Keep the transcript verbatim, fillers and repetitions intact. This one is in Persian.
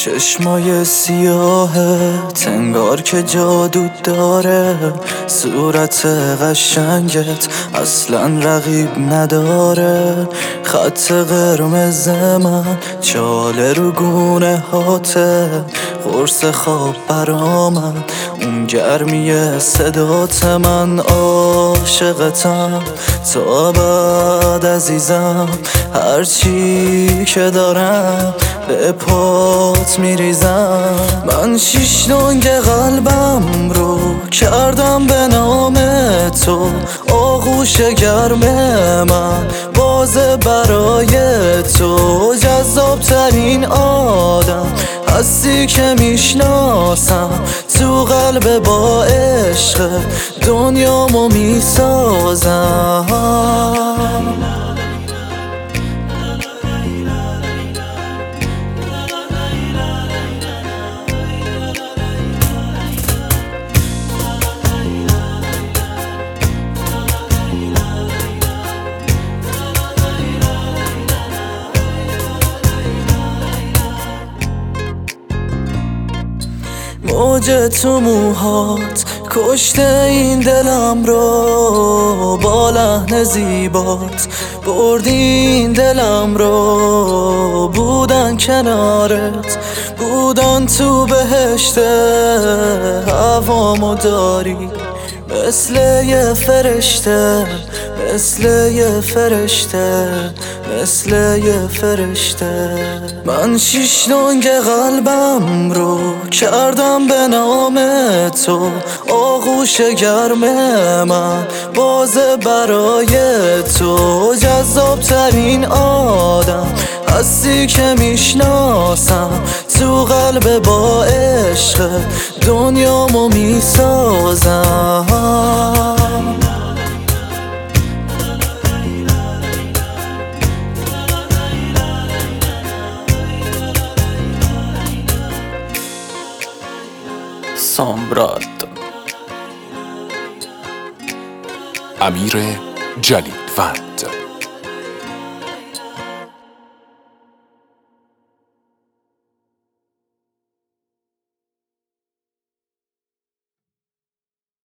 چشمای سیاهت انگار که جادو داره، صورت قشنگت اصلا رقیب نداره، خط قرمز من چاله رو گونه هاته، قرص خواب برامن اون گرمی صدات، من عاشقتم تا ابد عزیزم، هرچی که دارم به پات میریزم. من شیش ننگ قلبم رو کردم به نام تو، آغوش گرم من بازه برای تو، جذاب ترین آدم هستی که میشناسم، تو قلب با عشق دنیامو میسازم. موج تو موهات کشته این دلم رو، با لحن زیبات بردی این دلم رو، بودن کنارت بودن تو بهشت، هوامو داری مثل یه فرشته، مثل یه فرشته، مثل یه فرشته. من شیش ننگ قلبم رو کردم به نام تو، آغوش گرم من بازه برای تو، جذاب ترین آدم هستی که میشناسم، تو قلب با عشق دنیامو میسازم. سامراد امیر جلیلوند.